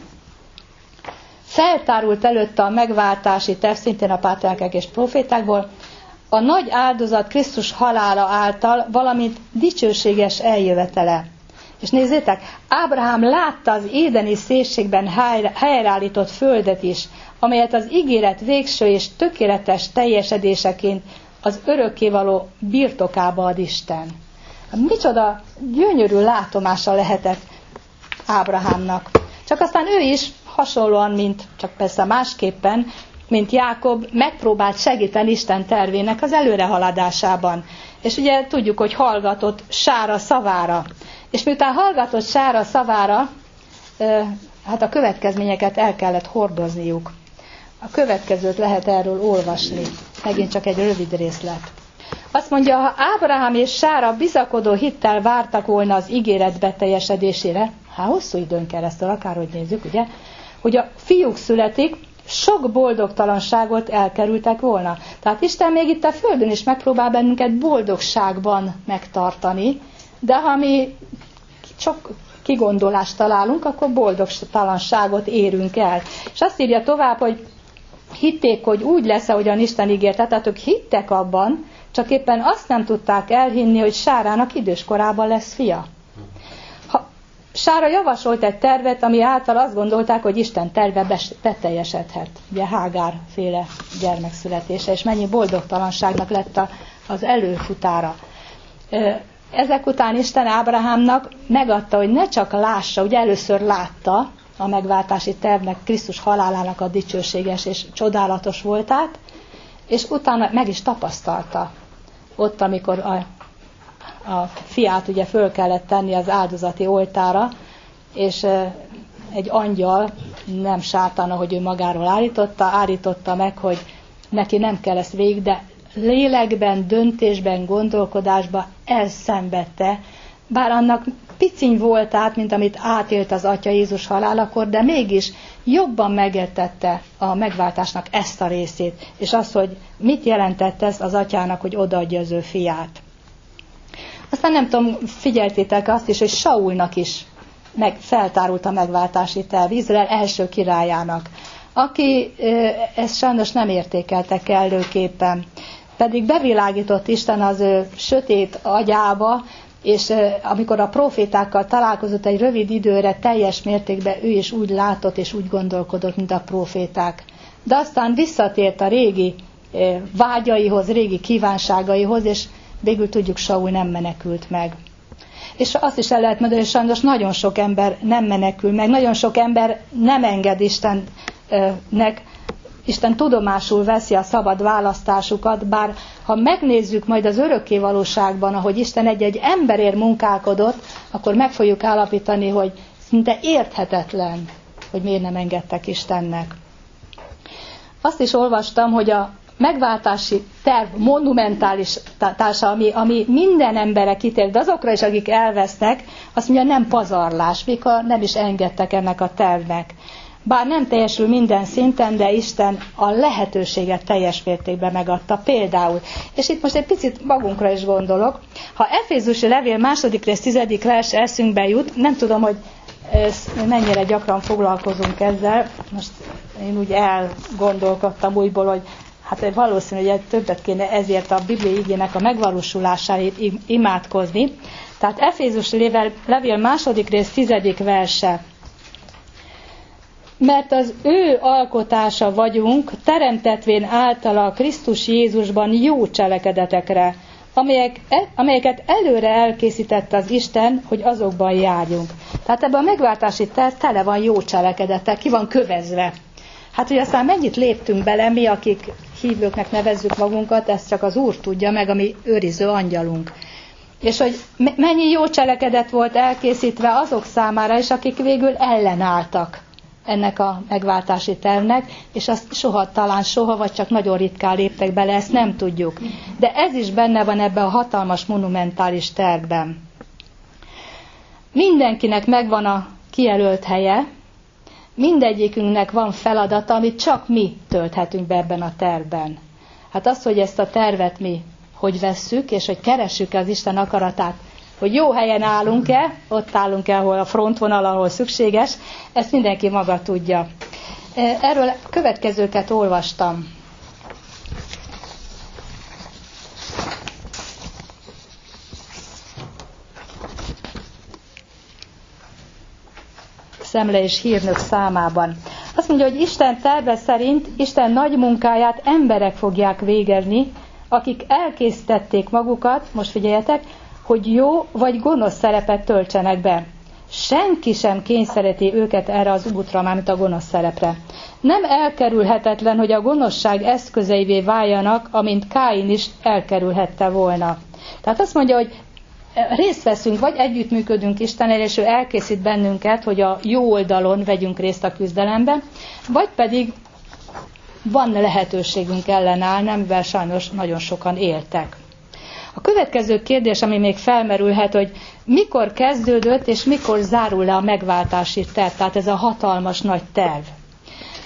Feltárult előtte a megváltási terv, szintén a Pátriárkák és Prófétákból, a nagy áldozat Krisztus halála által, valamint dicsőséges eljövetele. És nézzétek, Ábrahám látta az édeni szépségben helyreállított földet is, amelyet az ígéret végső és tökéletes teljesedéseként az örökkévaló birtokába ad Isten. Micsoda gyönyörű látomása lehetett Ábrahámnak. Csak aztán ő is hasonlóan, csak persze másképpen, mint Jákob, megpróbált segíteni Isten tervének az előrehaladásában. És ugye tudjuk, hogy hallgatott Sára szavára. És miután hallgatott Sára szavára, hát a következményeket el kellett hordozniuk. A következőt lehet erről olvasni. Megint csak egy rövid részlet. Azt mondja, ha Ábrahám és Sára bizakodó hittel vártak volna az ígéret beteljesedésére, hosszú időn keresztül, akárhogy nézzük, ugye, hogy a fiúk születik, sok boldogtalanságot elkerültek volna. Tehát Isten még itt a földön is megpróbál bennünket boldogságban megtartani, de ha mi sok kigondolást találunk, akkor boldogtalanságot érünk el. És azt írja tovább, hogy hitték, hogy úgy lesz, ahogyan Isten ígérte, tehát ők hittek abban, csak éppen azt nem tudták elhinni, hogy Sárának időskorában lesz fia. Sára javasolt egy tervet, ami által azt gondolták, hogy Isten terve beteljesedhet. Ugye Hágár féle gyermekszületése, és mennyi boldogtalanságnak lett az előfutára. Ezek után Isten Ábrahámnak megadta, hogy ne csak lássa, ugye először látta a megváltási tervnek, Krisztus halálának a dicsőséges és csodálatos voltát, és utána meg is tapasztalta. Ott, amikor a fiát ugye föl kellett tenni az áldozati oltára, és egy angyal, nem sátán, ahogy ő magáról állította meg, hogy neki nem kell ezt végig, de lélekben, döntésben, gondolkodásban elszenvedte, bár annak piciny voltát, mint amit átélt az Atya Jézus halálakor, de mégis jobban megértette a megváltásnak ezt a részét, és az, hogy mit jelentett ez az Atyának, hogy odaadja az ő fiát. Aztán nem tudom, figyeltétek azt is, hogy Saulnak is feltárult a megváltási terv, Izrael első királyának, aki ezt sajnos nem értékelte kellőképpen, pedig bevilágított Isten az ő sötét agyába, és amikor a profétákkal találkozott egy rövid időre, teljes mértékben ő is úgy látott és úgy gondolkodott, mint a proféták. De aztán visszatért a régi vágyaihoz, régi kívánságaihoz, és végül tudjuk, Saul nem menekült meg. És azt is el lehet mondani, hogy sajnos nagyon sok ember nem menekül meg, nagyon sok ember nem enged Istennek, Isten tudomásul veszi a szabad választásukat, bár ha megnézzük majd az örökké valóságban, ahogy Isten egy-egy emberért munkálkodott, akkor meg fogjuk állapítani, hogy szinte érthetetlen, hogy miért nem engedtek Istennek. Azt is olvastam, hogy a megváltási terv monumentális társa, ami minden emberre kitér, de azokra is, akik elvesznek, azt mondja, nem pazarlás, mikor nem is engedtek ennek a tervnek. Bár nem teljesül minden szinten, de Isten a lehetőséget teljes mértékben megadta. Például, és itt most egy picit magunkra is gondolok, ha Efézusi levél 2. rész 10. vers eszünkbe jut, nem tudom, hogy mennyire gyakran foglalkozunk ezzel, most én úgy elgondolkodtam újból, hogy hát valószínű, hogy többet kéne ezért a bibliai igének a megvalósulásáért imádkozni. Tehát Efézusi levél 2. rész 10. verse. Mert az ő alkotása vagyunk, teremtetvén általa Krisztus Jézusban jó cselekedetekre, amelyeket előre elkészített az Isten, hogy azokban járjunk. Tehát ebben a megváltási terv tele van jó cselekedetek, ki van kövezve. Hát, hogy aztán mennyit léptünk bele, mi, akik hívőknek nevezzük magunkat, ezt csak az Úr tudja, meg a mi őriző angyalunk. És hogy mennyi jó cselekedet volt elkészítve azok számára is, akik végül ellenálltak ennek a megváltási tervnek, és azt talán soha, vagy csak nagyon ritkán léptek bele, ezt nem tudjuk. De ez is benne van ebben a hatalmas, monumentális tervben. Mindenkinek megvan a kijelölt helye, mindegyikünknek van feladata, amit csak mi tölthetünk be ebben a tervben. Hát az, hogy ezt a tervet mi hogy vesszük, és hogy keressük az Isten akaratát, hogy jó helyen állunk-e, ott állunk-e, ahol a frontvonal, ahol szükséges, ezt mindenki maga tudja. Erről következőket olvastam. Szemle és hírnök számában. Azt mondja, hogy Isten terve szerint Isten nagy munkáját emberek fogják végezni, akik elkészítették magukat, most figyeljetek, hogy jó vagy gonosz szerepet töltsenek be. Senki sem kényszeríti őket erre az útra, mármint a gonosz szerepre. Nem elkerülhetetlen, hogy a gonoszság eszközeivé váljanak, amint Káin is elkerülhette volna. Tehát azt mondja, hogy részt veszünk, vagy együttműködünk Istennel, és ő elkészít bennünket, hogy a jó oldalon vegyünk részt a küzdelemben, vagy pedig van lehetőségünk ellenállni, mivel sajnos nagyon sokan éltek. A következő kérdés, ami még felmerülhet, hogy mikor kezdődött és mikor zárul le a megváltási terv, tehát ez a hatalmas nagy terv.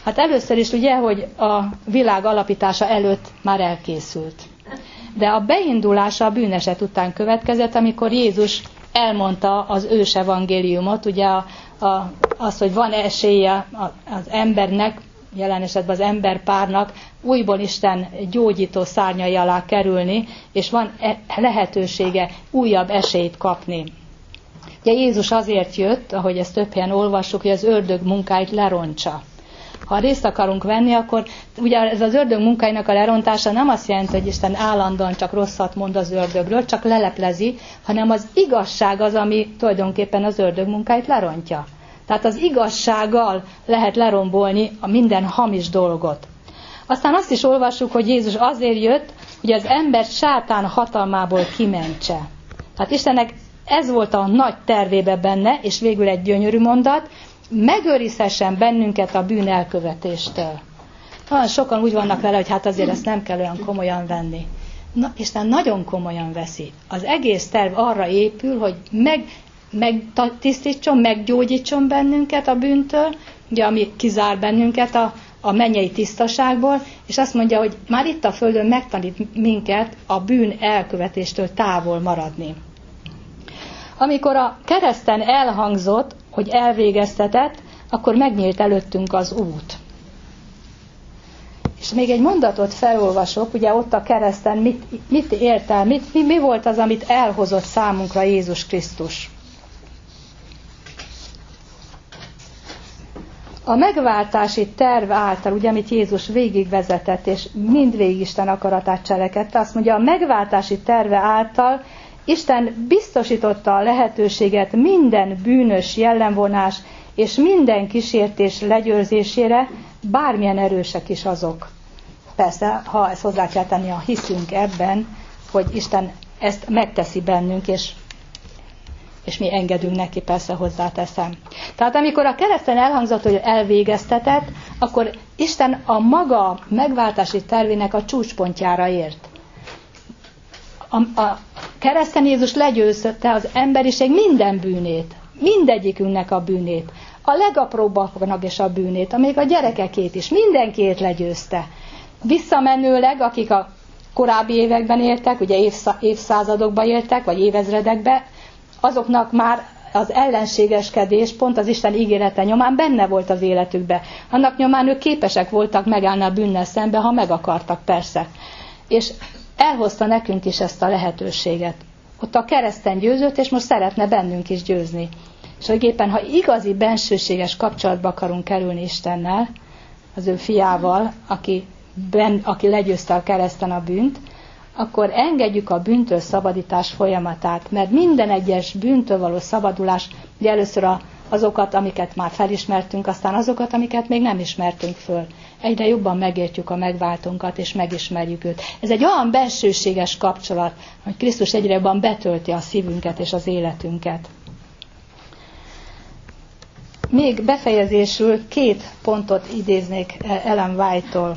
Hát először is ugye, hogy a világ alapítása előtt már elkészült. De a beindulása a bűneset után következett, amikor Jézus elmondta az ős evangéliumot, ugye az, hogy van esélye az embernek, jelen esetben az emberpárnak újból Isten gyógyító szárnyai alá kerülni, és van lehetősége újabb esélyt kapni. Ugye Jézus azért jött, ahogy ezt több helyen olvassuk, hogy az ördög munkáit lerontsa. Ha részt akarunk venni, akkor ugye ez az ördög munkáinak a lerontása nem azt jelenti, hogy Isten állandóan csak rosszat mond az ördögről, csak leleplezi, hanem az igazság az, ami tulajdonképpen az ördög munkáit lerontja. Tehát az igazsággal lehet lerombolni a minden hamis dolgot. Aztán azt is olvassuk, hogy Jézus azért jött, hogy az ember sátán hatalmából kimentse. Tehát Istennek ez volt a nagy tervébe benne, és végül egy gyönyörű mondat, megőrizhessen bennünket a bűn elkövetéstől. Talán sokan úgy vannak vele, hogy hát azért ezt nem kell olyan komolyan venni. Na, Isten nagyon komolyan veszi. Az egész terv arra épül, hogy megtisztítson, meggyógyítson bennünket a bűntől, ugye, ami kizár bennünket a mennyei tisztaságból, és azt mondja, hogy már itt a földön megtanít minket a bűn elkövetéstől távol maradni. Amikor a kereszten elhangzott, hogy elvégeztetett, akkor megnyílt előttünk az út. És még egy mondatot felolvasok, ugye ott a kereszten mit ért el, mi volt az, amit elhozott számunkra Jézus Krisztus. A megváltási terv által, ugye, amit Jézus végigvezetett, és mindvégig Isten akaratát cselekedte, azt mondja, a megváltási terve által Isten biztosította a lehetőséget minden bűnös jellemvonás és minden kísértés legyőrzésére, bármilyen erősek is azok. Persze, ha ezt hozzá kell tenni, ha hiszünk ebben, hogy Isten ezt megteszi bennünk, és mi engedünk neki, persze hozzáteszem. Tehát amikor a kereszten elhangzott, hogy elvégeztetett, akkor Isten a maga megváltási tervének a csúcspontjára ért. A kereszten Jézus legyőzte az emberiség minden bűnét, mindegyikünknek a bűnét, a legapróbbaknak is a bűnét, amíg a gyerekekét is, mindenkiét legyőzte. Visszamenőleg, akik a korábbi években éltek, ugye évszázadokban éltek, vagy évezredekben, azoknak már az ellenségeskedés pont az Isten ígérete nyomán benne volt az életükbe. Annak nyomán ők képesek voltak megállni a bűnnel szembe, ha meg akartak, persze. És elhozta nekünk is ezt a lehetőséget. Ott a kereszten győzött, és most szeretne bennünk is győzni. És hogy éppen, ha igazi bensőséges kapcsolatba akarunk kerülni Istennel, az ő fiával, aki legyőzte a kereszten a bűnt, akkor engedjük a bűntől szabadítás folyamatát, mert minden egyes bűntől való szabadulás, ugye először azokat, amiket már felismertünk, aztán azokat, amiket még nem ismertünk föl. Egyre jobban megértjük a megváltónkat, és megismerjük őt. Ez egy olyan bensőséges kapcsolat, hogy Krisztus egyre jobban betölti a szívünket és az életünket. Még befejezésül 2 pontot idéznék Ellen White-tól.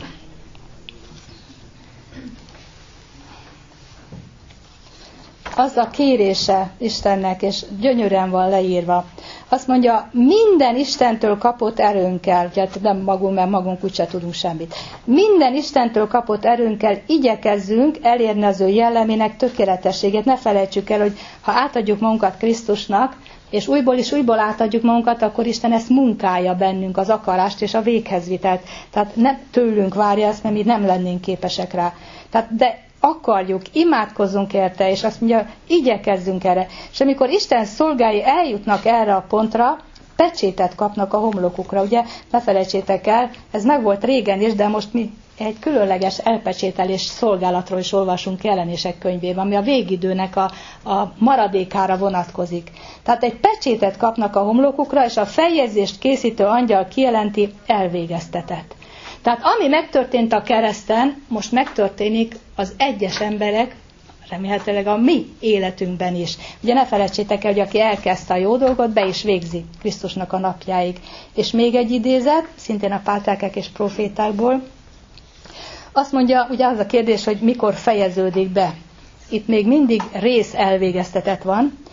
Az a kérése Istennek, és gyönyörűen van leírva. Azt mondja, minden Istentől kapott erőnkkel, ugye nem magunk, mert magunk úgyse tudunk semmit. Minden Istentől kapott erőnkkel igyekezzünk elérni az ő jellemének tökéletességét. Ne felejtsük el, hogy ha átadjuk magunkat Krisztusnak, és újból átadjuk magunkat, akkor Isten ezt munkálja bennünk, az akarást és a véghezvitelt. Tehát nem tőlünk várja ezt, mert mi nem lennénk képesek rá. Tehát, de akarjuk, imádkozzunk érte, és azt mondja, igyekezzünk erre. És amikor Isten szolgái eljutnak erre a pontra, pecsétet kapnak a homlokukra, ugye? Ne felejtsétek el, ez meg volt régen is, de most mi egy különleges elpecsételés szolgálatról is olvasunk Jelenések könyvében, ami a végidőnek a maradékára vonatkozik. Tehát egy pecsétet kapnak a homlokukra, és a feljegyzést készítő angyal kijelenti, elvégeztetett. Tehát ami megtörtént a kereszten, most megtörténik az egyes emberek, remélhetőleg a mi életünkben is. Ugye ne felejtsétek el, hogy aki elkezdte a jó dolgot, be is végzi Krisztusnak a napjáig. És még egy idézet, szintén a pátriárkák és profétákból. Azt mondja, ugye az a kérdés, hogy mikor fejeződik be. Itt még mindig rész elvégeztetett van.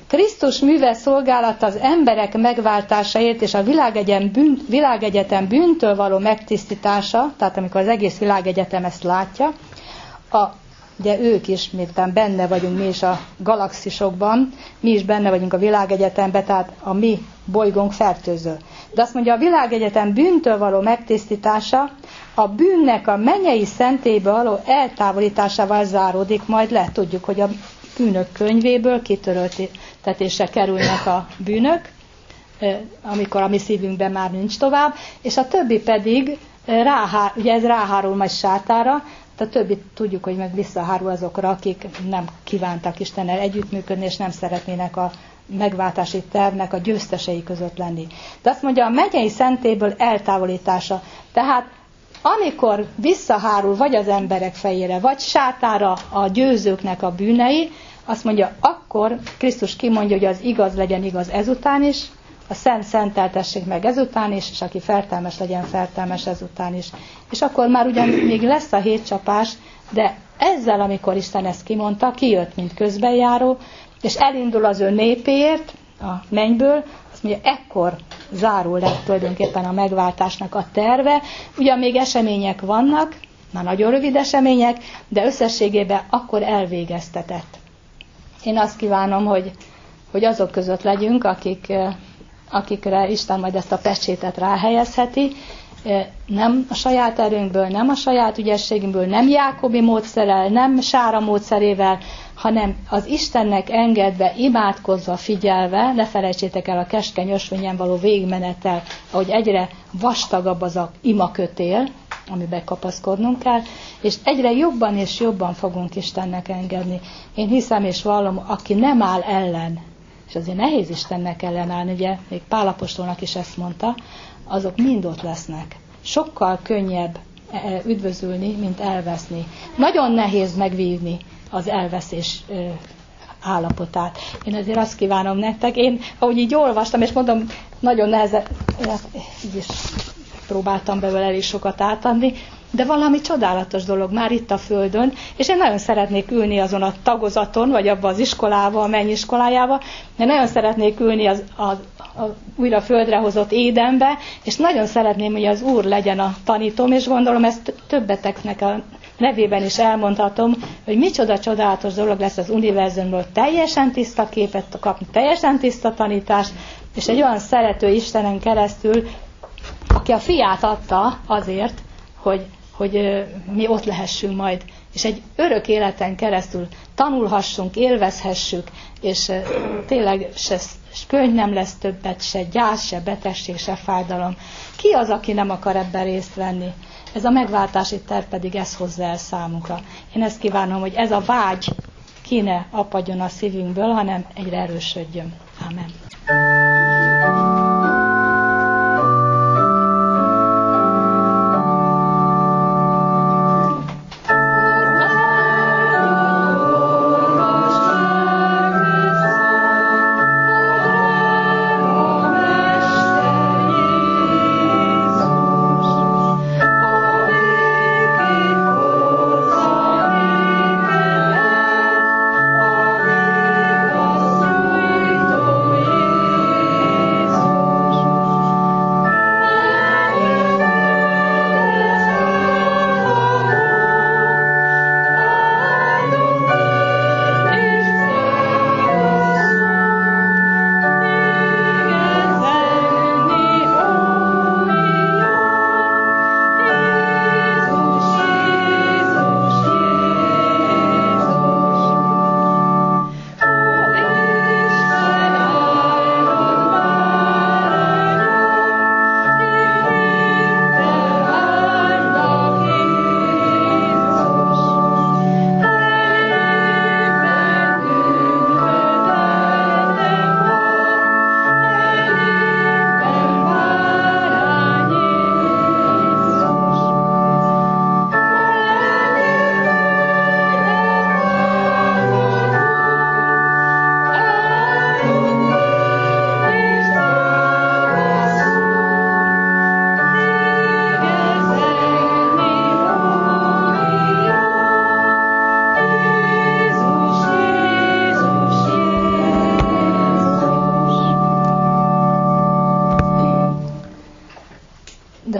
Krisztus műve szolgálata az emberek megváltásáért és a világegyetem bűntől való megtisztítása, tehát amikor az egész világegyetem ezt látja, ugye ők is, miután benne vagyunk mi is a galaxisokban, mi is benne vagyunk a világegyetemben, tehát a mi bolygónk fertőző. De azt mondja, a világegyetem bűntől való megtisztítása a bűnnek a mennyei szentélyből való eltávolításával záródik majd le. Tudjuk, hogy a bűnök könyvéből kitöröltetésre kerülnek a bűnök, amikor a mi szívünkben már nincs tovább, és a többi pedig, ugye ez ráhárul majd sátára, a többit tudjuk, hogy meg visszahárul azokra, akik nem kívántak Istennel együttműködni, és nem szeretnének a megváltási tervnek a győztesei között lenni. De azt mondja, a mennyei szentélyből eltávolítása. Tehát amikor visszahárul vagy az emberek fejére, vagy sátára a győzőknek a bűnei, azt mondja, akkor Krisztus kimondja, hogy az igaz legyen igaz ezután is, a szent szenteltessék meg ezután is, és aki fertelmes legyen fertelmes ezután is. És akkor már ugyan még lesz a hétcsapás, de ezzel, amikor Isten ezt kimondta, kijött, mint közbenjáró, és elindul az ő népéért a mennyből, azt mondja, ekkor zárul le tulajdonképpen a megváltásnak a terve. Ugyan még események vannak, már nagyon rövid események, de összességében akkor elvégeztetett. Én azt kívánom, hogy azok között legyünk, akikre Isten majd ezt a pecsétet ráhelyezheti, nem a saját erőnkből, nem a saját ügyességünkből, nem Jákobi módszerrel, nem Sára módszerével, hanem az Istennek engedve, imádkozva, figyelve, ne felejtsétek el a keskeny ösvényen való végigmenettel, ahogy egyre vastagabb az a imakötél, amiben kapaszkodnunk kell, és egyre jobban és jobban fogunk Istennek engedni. Én hiszem és vallom, aki nem áll ellen, és azért nehéz Istennek ellenállni, ugye, még Pál apostolnak is ezt mondta, azok mind ott lesznek. Sokkal könnyebb üdvözülni, mint elveszni. Nagyon nehéz megvívni az elveszés állapotát. Én ezért azt kívánom nektek, én ahogy így olvastam, és mondom, nagyon nehezen, így is próbáltam belőle elég sokat átadni, de valami csodálatos dolog már itt a Földön, és én nagyon szeretnék ülni azon a tagozaton, vagy abban az iskolába, a mennyiskolájába, de nagyon szeretnék ülni a újra földre hozott Édenbe, és nagyon szeretném, hogy az Úr legyen a tanítóm, és gondolom ezt többeteknek a nevében is elmondhatom, hogy micsoda csodálatos dolog lesz az univerzumból teljesen tiszta képet kapni, teljesen tiszta tanítást, és egy olyan szerető Istenen keresztül, aki a fiát adta azért, hogy mi ott lehessünk majd, és egy örök életen keresztül tanulhassunk, élvezhessük, és tényleg se könyv nem lesz többet, se gyász, se betegség, se fájdalom. Ki az, aki nem akar ebben részt venni? Ez a megváltási terv pedig ezt hozza el számunkra. Én ezt kívánom, hogy ez a vágy ki ne apadjon a szívünkből, hanem egyre erősödjön. Amen.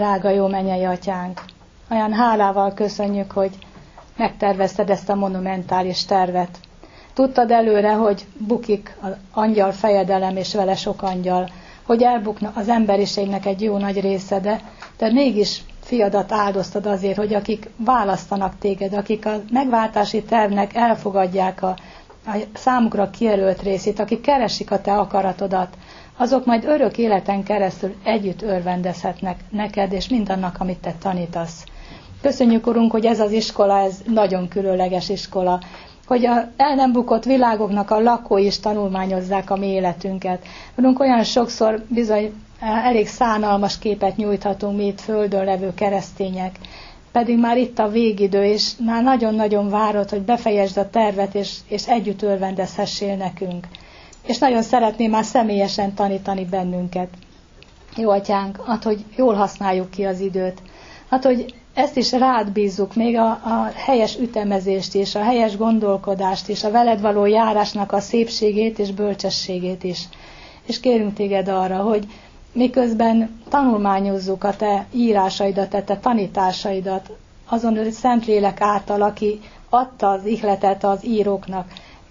drága jó mennyei atyánk, olyan hálával köszönjük, hogy megtervezted ezt a monumentális tervet. Tudtad előre, hogy bukik az angyal fejedelem és vele sok angyal, hogy elbukna az emberiségnek egy jó nagy része, de mégis fiadat áldoztad azért, hogy akik választanak téged, akik a megváltási tervnek elfogadják a számukra kijelölt részét, akik keresik a te akaratodat, azok majd örök életen keresztül együtt örvendezhetnek neked, és mindannak, amit te tanítasz. Köszönjük, Urunk, hogy ez az iskola, ez nagyon különleges iskola, hogy a el nem bukott világoknak a lakói is tanulmányozzák a mi életünket. Urunk, olyan sokszor bizony elég szánalmas képet nyújthatunk mi itt földön levő keresztények, pedig már itt a végidő, és már nagyon-nagyon várod, hogy befejezd a tervet, és együtt örvendezhessél nekünk. És nagyon szeretném már személyesen tanítani bennünket. Jó atyánk, add, hogy jól használjuk ki az időt. Add, hogy ezt is rád bízzuk, még a helyes ütemezést is, a helyes gondolkodást is, a veled való járásnak a szépségét és bölcsességét is. És kérünk téged arra, hogy miközben tanulmányozzuk a te írásaidat, a te tanításaidat, azon a Szentlélek által, aki adta az ihletet az íróknak,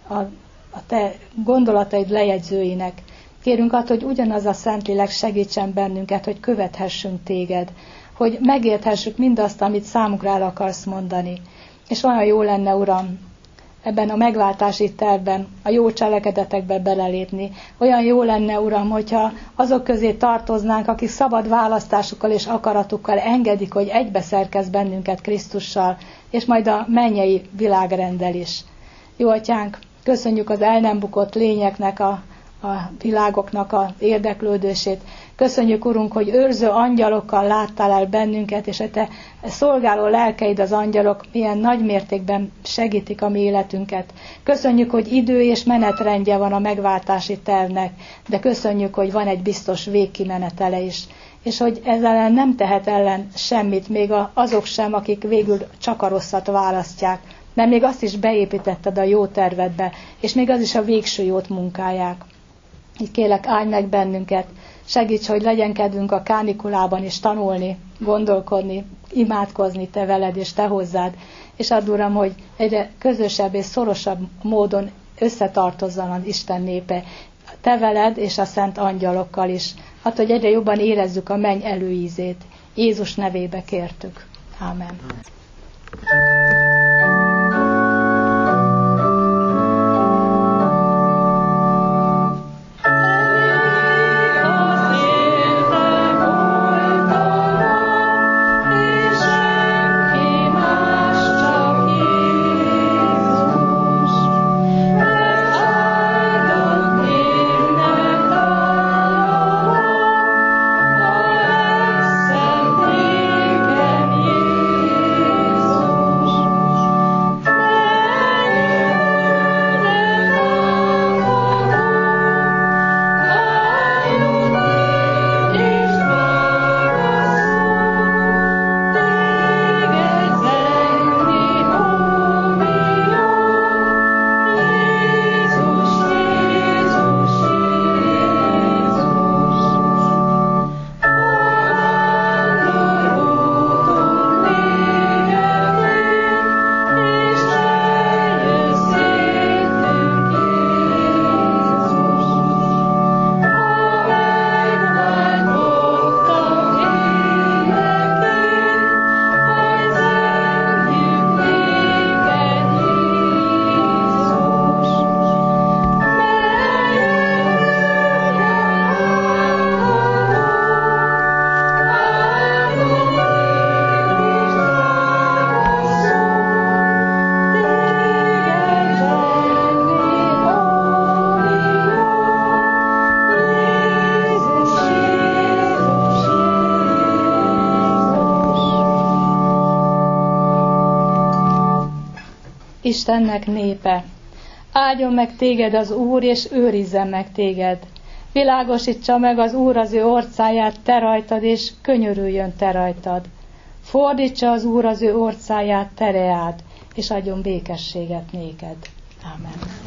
a te gondolataid lejegyzőinek. Kérünk attól, hogy ugyanaz a Szentlélek segítsen bennünket, hogy követhessünk téged, hogy megérthessük mindazt, amit számukra el akarsz mondani. És olyan jó lenne, Uram, ebben a megváltási tervben, a jó cselekedetekbe belelépni. Olyan jó lenne, Uram, hogyha azok közé tartoznánk, akik szabad választásukkal és akaratukkal engedik, hogy egybeszerkesz bennünket Krisztussal, és majd a mennyei világrenddel is. Jó atyánk, köszönjük az el nem bukott lényeknek, a világoknak az érdeklődését. Köszönjük, Urunk, hogy őrző angyalokkal láttál el bennünket, és a te szolgáló lelkeid, az angyalok milyen nagy mértékben segítik a mi életünket. Köszönjük, hogy idő és menetrendje van a megváltási tervnek, de köszönjük, hogy van egy biztos végkimenetele is. És hogy ezzel nem tehet ellen semmit, még azok sem, akik végül csak a rosszat választják, de még azt is beépítetted a jó tervedbe, és még az is a végső jót munkálják. Így kérlek, áldj meg bennünket, segíts, hogy legyen kedvünk a kánikulában is tanulni, gondolkodni, imádkozni te veled és te hozzád, és add, Uram, hogy egyre közösebb és szorosabb módon összetartozzon az Isten népe, te veled és a szent angyalokkal is. Add, hogy egyre jobban érezzük a menny előízét. Jézus nevébe kértük. Ámen. Istennek népe. Áldjon meg téged az Úr, és őrizzen meg téged. Világosítsa meg az Úr az ő orcáját te rajtad, és könyörüljön te rajtad. Fordítsa az Úr az ő orcáját te reád, és adjon békességet néked. Ámen.